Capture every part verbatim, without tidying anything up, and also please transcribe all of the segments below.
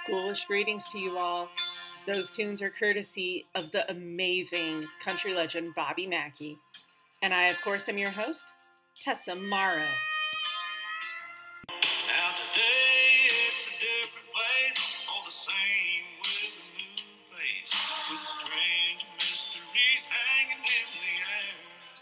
Ghoulish greetings to you all. Those tunes are courtesy of the amazing country legend Bobby Mackey. And I, of course, am your host, Tessa Morrow. Now today it's a different place, all the same with a new face, with strange mysteries hanging in the air.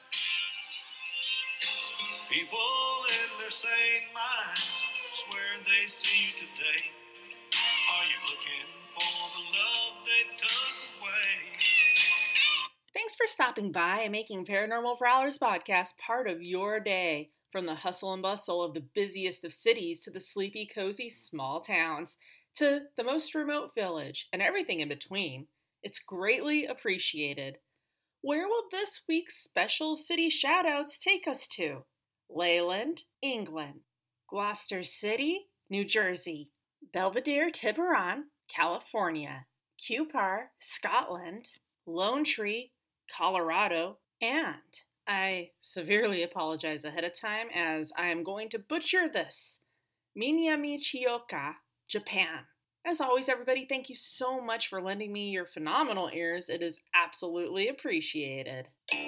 People in their sane minds swear they see you today. Are you looking for the love they took away? Thanks for stopping by and making Paranormal Prowlers podcast part of your day. From the hustle and bustle of the busiest of cities to the sleepy, cozy small towns to the most remote village and everything in between, it's greatly appreciated. Where will this week's special city shoutouts take us to? Leyland, England. Gloucester City, New Jersey. Belvedere, Tiburon, California. Cupar, Scotland. Lone Tree, Colorado. And I severely apologize ahead of time as I am going to butcher this. Minamichioka, Japan. As always, everybody, thank you so much for lending me your phenomenal ears. It is absolutely appreciated.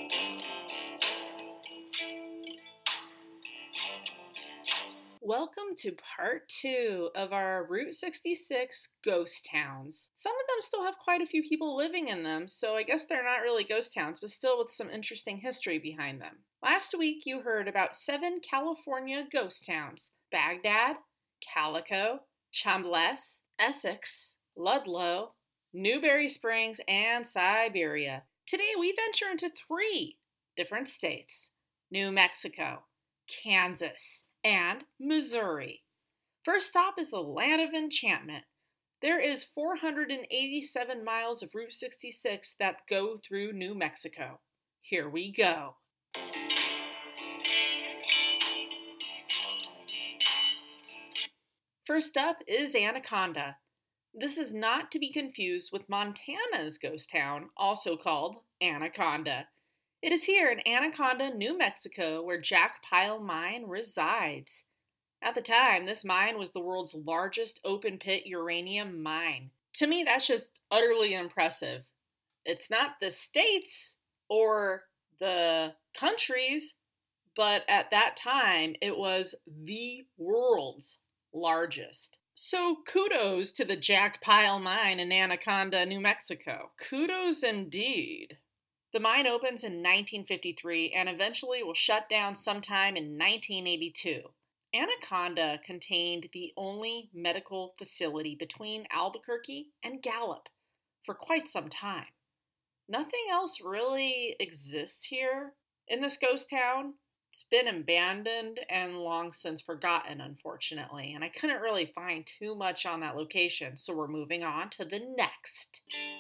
Welcome to part two of our Route sixty-six ghost towns. Some of them still have quite a few people living in them, so I guess they're not really ghost towns, but still with some interesting history behind them. Last week you heard about seven California ghost towns: Baghdad, Calico, Chambliss, Essex, Ludlow, Newberry Springs, and Siberia. Today we venture into three different states: New Mexico, Kansas, and Missouri. First stop is the Land of Enchantment. There is four hundred eighty-seven miles of Route sixty-six that go through New Mexico. Here we go. First up is Anaconda. This is not to be confused with Montana's ghost town, also called Anaconda. It is here in Anaconda, New Mexico, where Jack Pile Mine resides. At the time, this mine was the world's largest open-pit uranium mine. To me, that's just utterly impressive. It's not the states or the countries, but at that time, it was the world's largest. So kudos to the Jack Pile Mine in Anaconda, New Mexico. Kudos indeed. The mine opens in nineteen fifty-three and eventually will shut down sometime in nineteen eighty-two. Anaconda contained the only medical facility between Albuquerque and Gallup for quite some time. Nothing else really exists here in this ghost town. It's been abandoned and long since forgotten, unfortunately, and I couldn't really find too much on that location, so we're moving on to the next.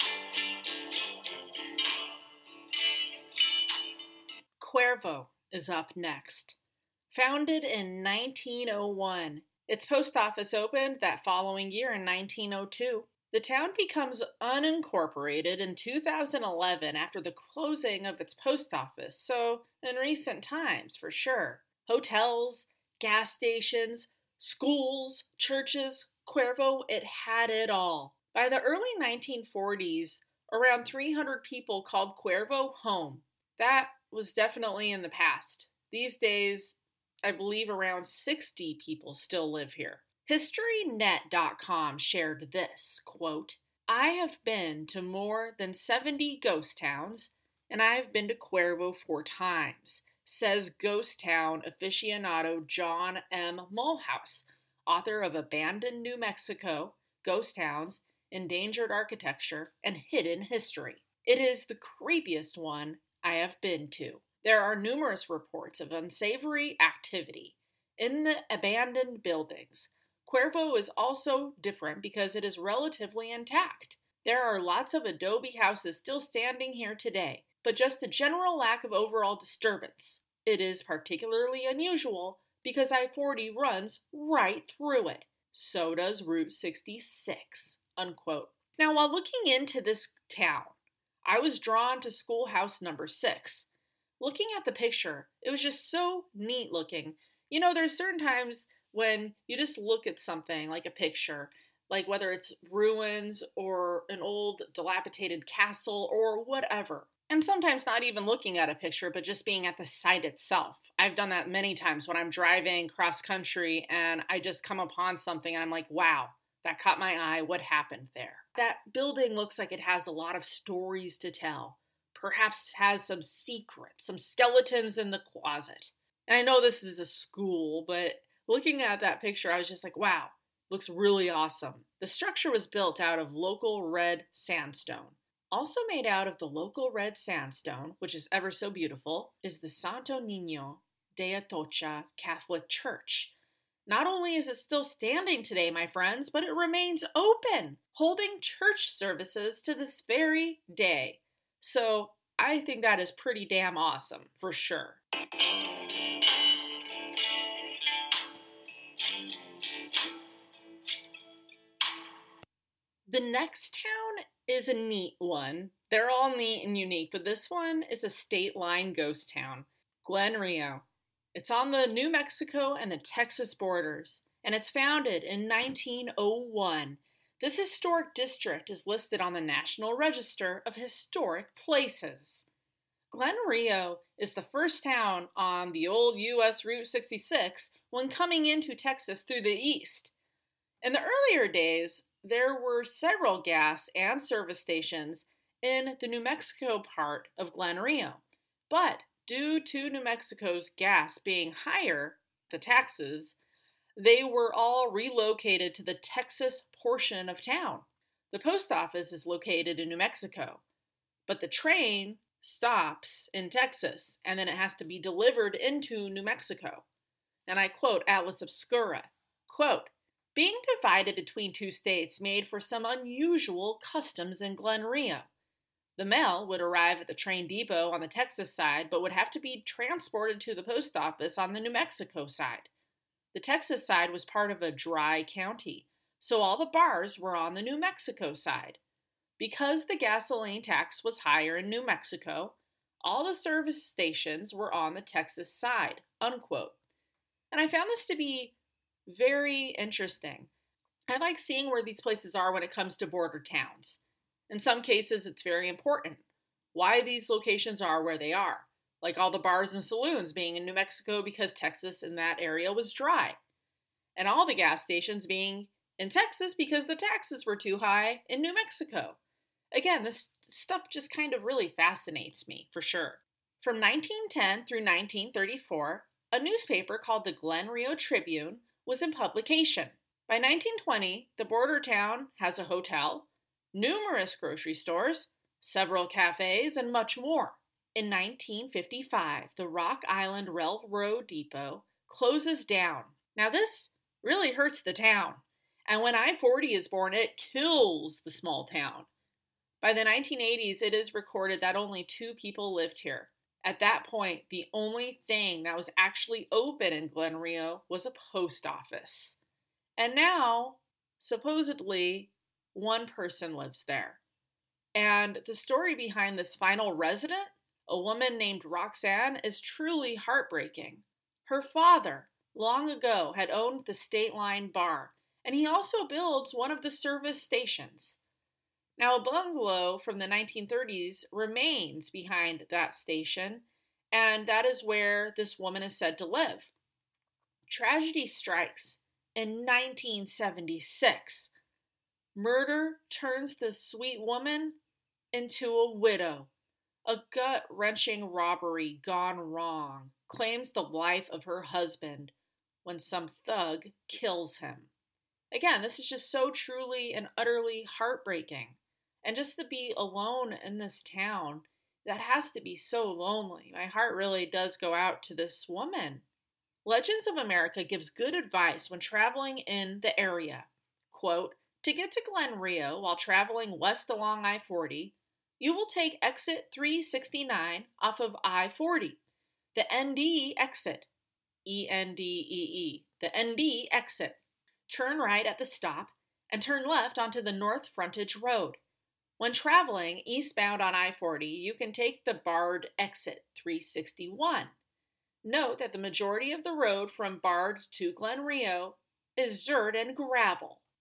Cuervo is up next. Founded in nineteen oh one, its post office opened that following year in nineteen oh two. The town becomes unincorporated in two thousand eleven after the closing of its post office, so in recent times for sure. Hotels, gas stations, schools, churches, Cuervo, it had it all. By the early nineteen forties, around three hundred people called Cuervo home. That was definitely in the past. These days, I believe around sixty people still live here. History net dot com shared this, quote, "I have been to more than seventy ghost towns, and I have been to Cuervo four times, says ghost town aficionado John M. Mulhouse, author of Abandoned New Mexico, Ghost Towns, Endangered Architecture, and Hidden History. It is the creepiest one I have been to. There are numerous reports of unsavory activity in the abandoned buildings. Cuervo is also different because it is relatively intact. There are lots of adobe houses still standing here today, but just a general lack of overall disturbance. It is particularly unusual because I forty runs right through it. So does Route sixty-six, unquote. Now, while looking into this town, I was drawn to schoolhouse number six. Looking at the picture, it was just so neat looking. You know, there's certain times when you just look at something like a picture, like whether it's ruins or an old dilapidated castle or whatever. And sometimes not even looking at a picture, but just being at the site itself. I've done that many times when I'm driving cross country and I just come upon something and I'm like, wow, that caught my eye. What happened there? That building looks like it has a lot of stories to tell. Perhaps has some secrets, some skeletons in the closet. And I know this is a school, but looking at that picture, I was just like, wow, looks really awesome. The structure was built out of local red sandstone. Also made out of the local red sandstone, which is ever so beautiful, is the Santo Niño de Atocha Catholic Church. Not only is it still standing today, my friends, but it remains open, holding church services to this very day. So I think that is pretty damn awesome, for sure. The next town is a neat one. They're all neat and unique, but this one is a state line ghost town, Glen Rio. It's on the New Mexico and the Texas borders, and it's founded in nineteen oh one. This historic district is listed on the National Register of Historic Places. Glen Rio is the first town on the old U S Route sixty-six when coming into Texas through the east. In the earlier days, there were several gas and service stations in the New Mexico part of Glen Rio, but due to New Mexico's gas being higher, the taxes, they were all relocated to the Texas portion of town. The post office is located in New Mexico, but the train stops in Texas, and then it has to be delivered into New Mexico. And I quote Atlas Obscura, quote, "Being divided between two states made for some unusual customs in Glen Rio. The mail would arrive at the train depot on the Texas side, but would have to be transported to the post office on the New Mexico side. The Texas side was part of a dry county, so all the bars were on the New Mexico side. Because the gasoline tax was higher in New Mexico, all the service stations were on the Texas side," unquote. And I found this to be very interesting. I like seeing where these places are when it comes to border towns. In some cases, it's very important why these locations are where they are, like all the bars and saloons being in New Mexico because Texas in that area was dry, and all the gas stations being in Texas because the taxes were too high in New Mexico. Again, this stuff just kind of really fascinates me, for sure. From nineteen ten through nineteen thirty-four, a newspaper called the Glen Rio Tribune was in publication. By nineteen twenty, the border town has a hotel, numerous grocery stores, several cafes, and much more. In nineteen fifty-five, the Rock Island Railroad Depot closes down. Now this really hurts the town, and when I forty is born, it kills the small town. By the nineteen eighties, it is recorded that only two people lived here. At that point, the only thing that was actually open in Glen Rio was a post office. And now, supposedly, one person lives there. And the story behind this final resident, a woman named Roxanne, is truly heartbreaking. Her father, long ago, had owned the State Line Bar, and he also builds one of the service stations. Now, a bungalow from the nineteen thirties remains behind that station, and that is where this woman is said to live. Tragedy strikes in nineteen seventy-six. Murder turns this sweet woman into a widow. A gut-wrenching robbery gone wrong claims the life of her husband when some thug kills him. Again, this is just so truly and utterly heartbreaking. And just to be alone in this town, that has to be so lonely. My heart really does go out to this woman. Legends of America gives good advice when traveling in the area. Quote, "To get to Glen Rio while traveling west along I forty, you will take exit three sixty-nine off of I forty, the N D exit, E N D E E, the N D exit. Turn right at the stop and turn left onto the North Frontage Road. When traveling eastbound on I forty, you can take the barred exit three sixty-one. Note that the majority of the road from Bard to Glen Rio is dirt and gravel."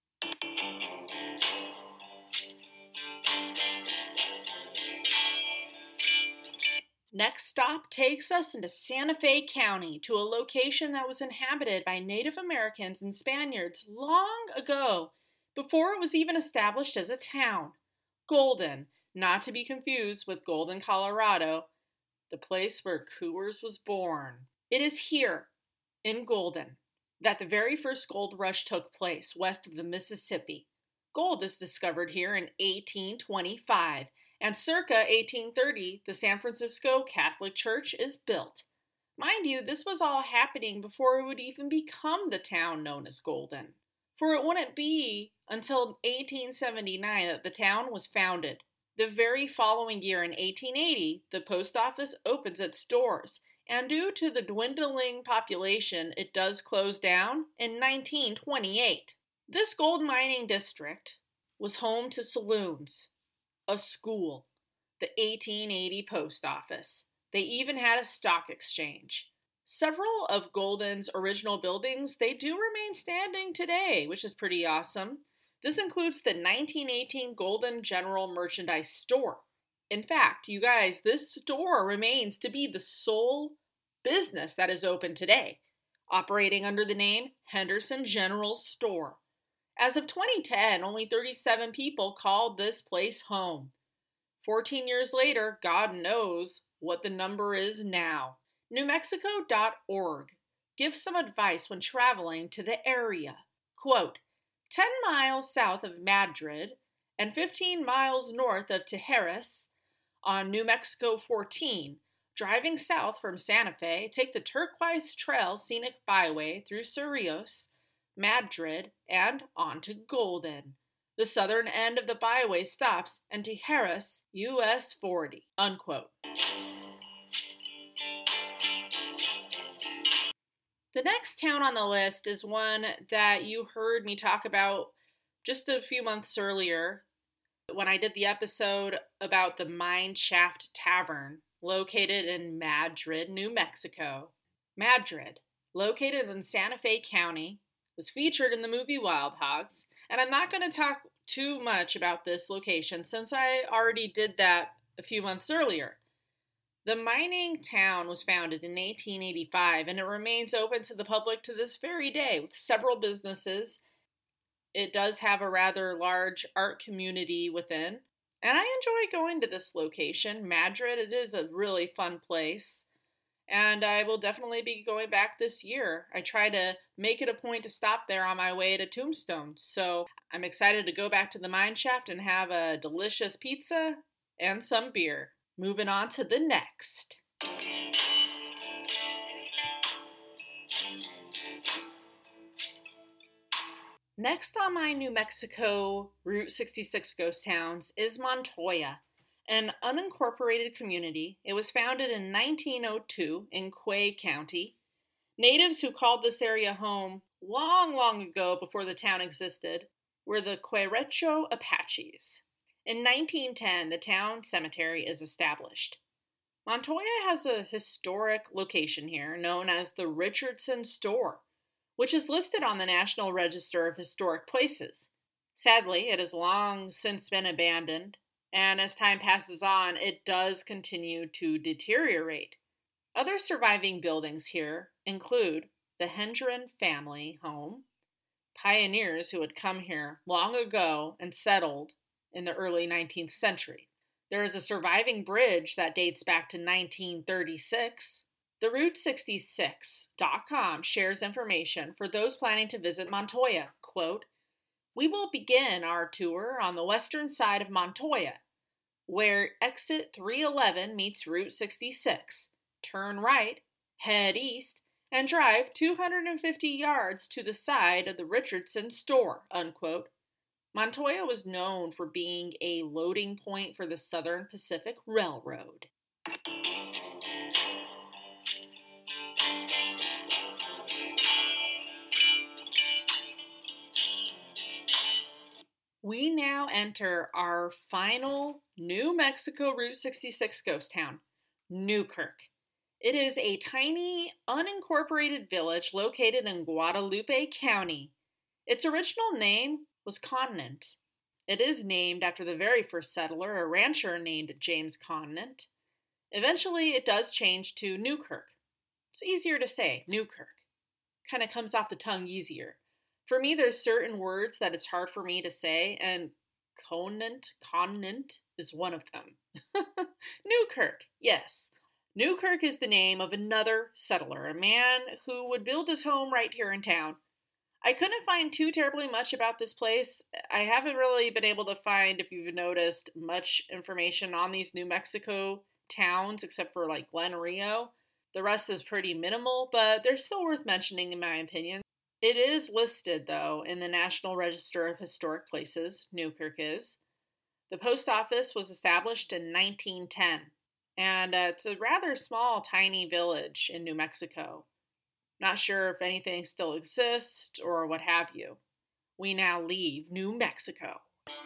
Next stop takes us into Santa Fe County to a location that was inhabited by Native Americans and Spaniards long ago, before it was even established as a town. Golden, not to be confused with Golden, Colorado, the place where Coors was born. It is here, in Golden, that the very first gold rush took place west of the Mississippi. Gold is discovered here in eighteen twenty-five, and circa eighteen thirty, the San Francisco Catholic Church is built. Mind you, this was all happening before it would even become the town known as Golden. For it wouldn't be until eighteen seventy-nine that the town was founded. The very following year, in eighteen eighty, the post office opens its doors, and due to the dwindling population, it does close down in nineteen twenty-eight. This gold mining district was home to saloons, a school, the eighteen eighty post office. They even had a stock exchange. Several of Golden's original buildings, they do remain standing today, which is pretty awesome. This includes the nineteen eighteen Golden General Merchandise Store. In fact, you guys, this store remains to be the sole business that is open today, operating under the name Henderson General Store. As of twenty ten, only thirty-seven people called this place home. fourteen years later, God knows what the number is now. New Mexico dot org gives some advice when traveling to the area. Quote, ten miles south of Madrid and fifteen miles north of Tijeras on New Mexico fourteen, driving south from Santa Fe, take the Turquoise Trail Scenic Byway through Cerrillos, Madrid, and on to Golden. The southern end of the byway stops in Tijeras, U S forty, unquote. The next town on the list is one that you heard me talk about just a few months earlier when I did the episode about the Mine Shaft Tavern, located in Madrid, New Mexico. Madrid, located in Santa Fe County, was featured in the movie Wild Hogs, and I'm not going to talk too much about this location since I already did that a few months earlier. The mining town was founded in eighteen eighty-five, and it remains open to the public to this very day with several businesses. It does have a rather large art community within, and I enjoy going to this location, Madrid. It is a really fun place, and I will definitely be going back this year. I try to make it a point to stop there on my way to Tombstone, so I'm excited to go back to the mine shaft and have a delicious pizza and some beer. Moving on to the next. Next on my New Mexico Route sixty-six ghost towns is Montoya, an unincorporated community. It was founded in nineteen oh two in Quay County. Natives who called this area home long, long ago before the town existed were the Querecho Apaches. In nineteen ten, the town cemetery is established. Montoya has a historic location here known as the Richardson Store, which is listed on the National Register of Historic Places. Sadly, it has long since been abandoned, and as time passes on, it does continue to deteriorate. Other surviving buildings here include the Hendren family home, pioneers who had come here long ago and settled in the early nineteenth century. There is a surviving bridge that dates back to nineteen thirty-six. The Route sixty-six dot com shares information for those planning to visit Montoya. Quote, "We will begin our tour on the western side of Montoya, where exit three eleven meets Route sixty-six. Turn right, head east, and drive two hundred fifty yards to the side of the Richardson Store," unquote. Montoya was known for being a loading point for the Southern Pacific Railroad. We now enter our final New Mexico Route sixty-six ghost town, Newkirk. It is a tiny, unincorporated village located in Guadalupe County. Its original name was Conant. It is named after the very first settler, a rancher named James Conant. Eventually, it does change to Newkirk. It's easier to say, Newkirk. Kind of comes off the tongue easier. For me, there's certain words that it's hard for me to say, and Conant, Conant is one of them. Newkirk, yes. Newkirk is the name of another settler, a man who would build his home right here in town. I couldn't find too terribly much about this place. I haven't really been able to find, if you've noticed, much information on these New Mexico towns, except for like Glen Rio. The rest is pretty minimal, but they're still worth mentioning in my opinion. It is listed, though, in the National Register of Historic Places, Newkirk is. The post office was established in nineteen ten, and uh, it's a rather small, tiny village in New Mexico. Not sure if anything still exists or what have you. We now leave New Mexico.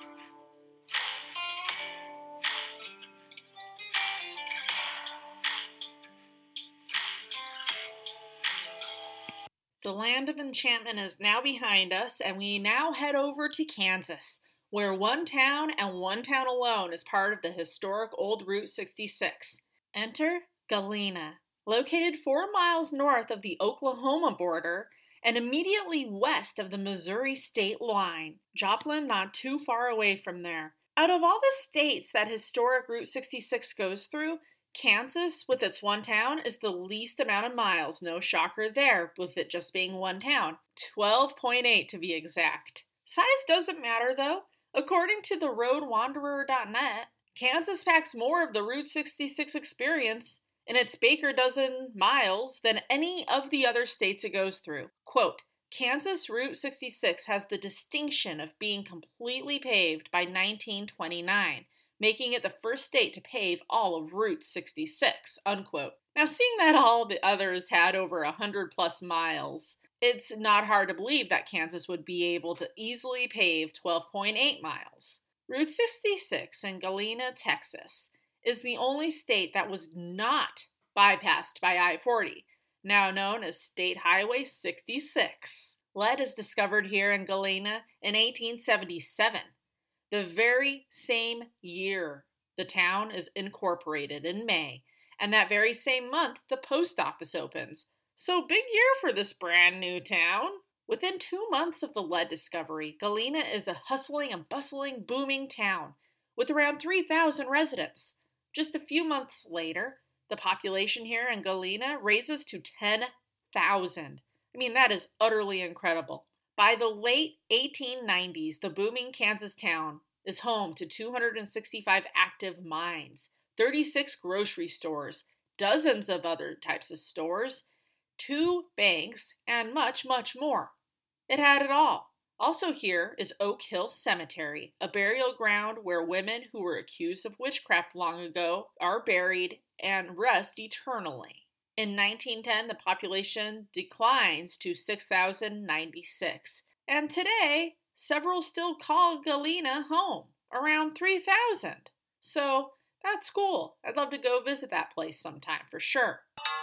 The land of enchantment is now behind us, and we now head over to Kansas, where one town and one town alone is part of the historic old Route sixty-six. Enter Galena, located four miles north of the Oklahoma border and immediately west of the Missouri state line. Joplin not too far away from there. Out of all the states that historic Route sixty-six goes through, Kansas, with its one town, is the least amount of miles. No shocker there, with it just being one town. twelve point eight to be exact. Size doesn't matter, though. According to the road wanderer dot net, Kansas packs more of the Route sixty-six experience in its Baker dozen miles than any of the other states it goes through. Quote, Kansas Route sixty-six has the distinction of being completely paved by nineteen twenty-nine. Making it the first state to pave all of Route sixty-six, unquote. Now, seeing that all the others had over one hundred plus miles, it's not hard to believe that Kansas would be able to easily pave twelve point eight miles. Route sixty-six in Galena, Texas, is the only state that was not bypassed by I forty, now known as State Highway sixty-six. Lead is discovered here in Galena in eighteen seventy-seven. The very same year the town is incorporated in May, and that very same month the post office opens. So big year for this brand new town. Within two months of the lead discovery, Galena is a hustling and bustling, booming town with around three thousand residents. Just a few months later, the population here in Galena raises to ten thousand. I mean, that is utterly incredible. By the late eighteen nineties, the booming Kansas town is home to two hundred sixty-five active mines, thirty-six grocery stores, dozens of other types of stores, two banks, and much, much more. It had it all. Also here is Oak Hill Cemetery, a burial ground where women who were accused of witchcraft long ago are buried and rest eternally. In nineteen ten, the population declines to six thousand ninety-six, and today, several still call Galena home, around three thousand. So, that's cool. I'd love to go visit that place sometime, for sure.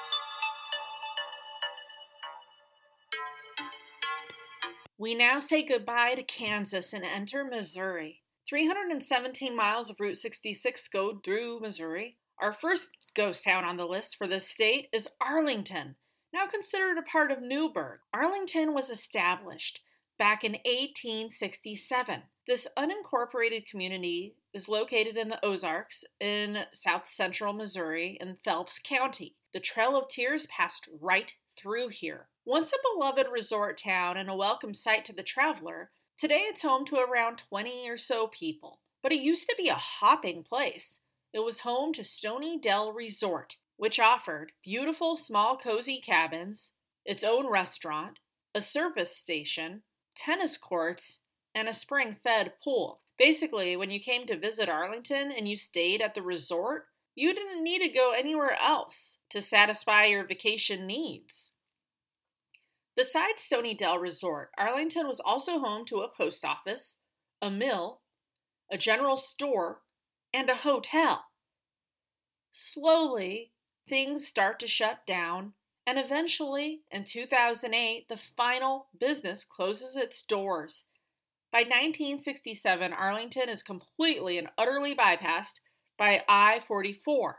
We now say goodbye to Kansas and enter Missouri. three hundred seventeen miles of Route sixty-six go through Missouri. Our first ghost town on the list for this state is Arlington, now considered a part of Newburgh. Arlington was established back in eighteen sixty-seven. This unincorporated community is located in the Ozarks in south central Missouri in Phelps County. The Trail of Tears passed right through here. Once a beloved resort town and a welcome sight to the traveler, today it's home to around twenty or so people. But it used to be a hopping place. It was home to Stony Dell Resort, which offered beautiful, small, cozy cabins, its own restaurant, a service station, tennis courts, and a spring-fed pool. Basically, when you came to visit Arlington and you stayed at the resort, you didn't need to go anywhere else to satisfy your vacation needs. Besides Stony Dell Resort, Arlington was also home to a post office, a mill, a general store, and a hotel. Slowly, things start to shut down, and eventually, in two thousand eight, the final business closes its doors. By nineteen sixty-seven, Arlington is completely and utterly bypassed by I forty-four.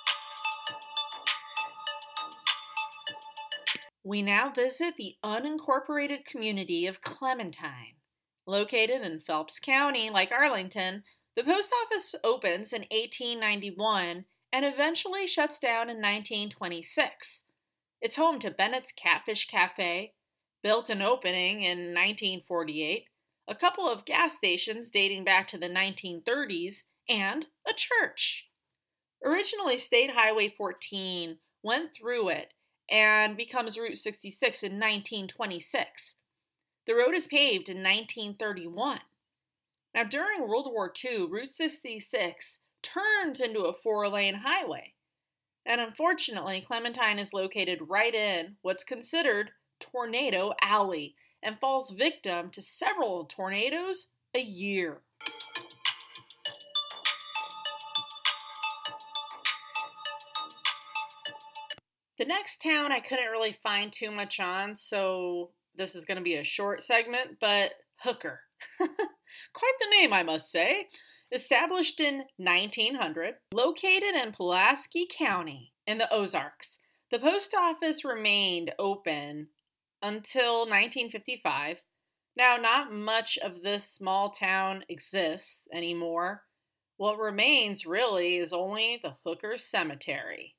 We now visit the unincorporated community of Clementine. Located in Phelps County, like Arlington, the post office opens in eighteen ninety-one and eventually shuts down in nineteen twenty-six. It's home to Bennett's Catfish Cafe, built and opening in nineteen forty-eight, a couple of gas stations dating back to the nineteen thirties, and a church. Originally, State Highway fourteen went through it and becomes Route sixty-six in nineteen twenty-six. The road is paved in nineteen thirty-one. Now, during World War Two, Route sixty-six turns into a four-lane highway. And unfortunately, Clementine is located right in what's considered Tornado Alley and falls victim to several tornadoes a year. The next town I couldn't really find too much on, so this is going to be a short segment, but Hooker. Quite the name, I must say. Established in nineteen hundred, located in Pulaski County in the Ozarks. The post office remained open until nineteen fifty-five. Now, not much of this small town exists anymore. What remains, really, is only the Hooker Cemetery.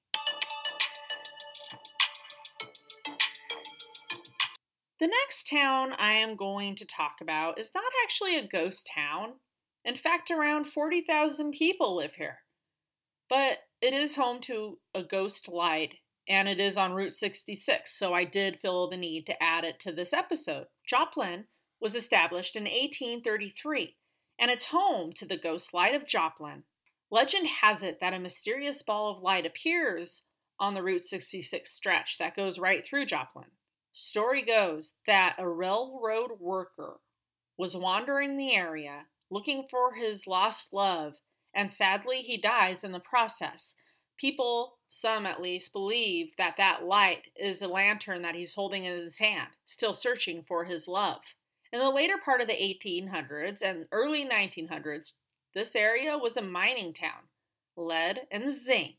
The next town I am going to talk about is not actually a ghost town. In fact, around forty thousand people live here. But it is home to a ghost light, and it is on Route sixty-six, so I did feel the need to add it to this episode. Joplin was established in eighteen thirty-three, and it's home to the ghost light of Joplin. Legend has it that a mysterious ball of light appears on the Route sixty-six stretch that goes right through Joplin. Story goes that a railroad worker was wandering the area looking for his lost love, and sadly he dies in the process. People, some at least, believe that that light is a lantern that he's holding in his hand, still searching for his love. In the later part of the eighteen hundreds and early nineteen hundreds, this area was a mining town, lead and zinc.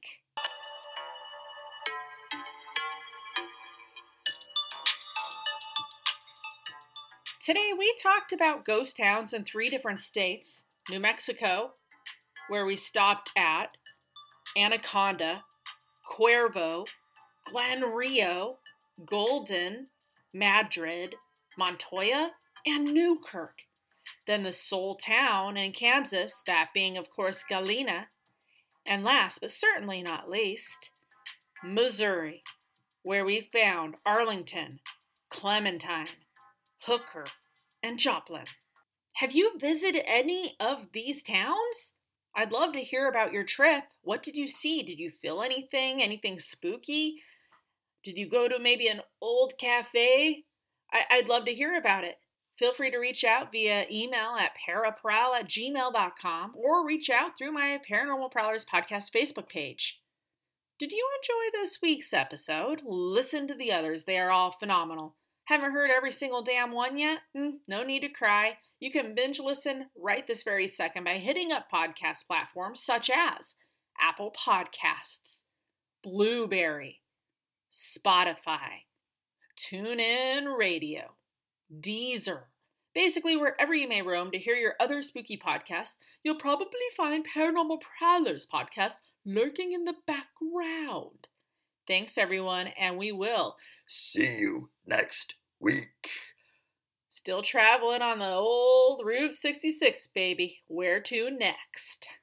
Today we talked about ghost towns in three different states: New Mexico, where we stopped at, Anaconda, Cuervo, Glen Rio, Golden, Madrid, Montoya, and Newkirk. Then the Soul Town in Kansas, that being, of course, Galena. And last, but certainly not least, Missouri, where we found Arlington, Clementine, Hooker, and Joplin. Have you visited any of these towns? I'd love to hear about your trip. What did you see? Did you feel anything? Anything spooky? Did you go to maybe an old cafe? I- I'd love to hear about it. Feel free to reach out via email at paraprowl at gmail dot com or reach out through my Paranormal Prowlers podcast Facebook page. Did you enjoy this week's episode? Listen to the others. They are all phenomenal. Haven't heard every single damn one yet? Mm, no need to cry. You can binge listen right this very second by hitting up podcast platforms such as Apple Podcasts, Blueberry, Spotify, TuneIn Radio, Deezer. Basically, wherever you may roam to hear your other spooky podcasts, you'll probably find Paranormal Prowlers podcast lurking in the background. Thanks, everyone, and we will See you next week. still traveling on the old Route sixty-six, baby. Where to next?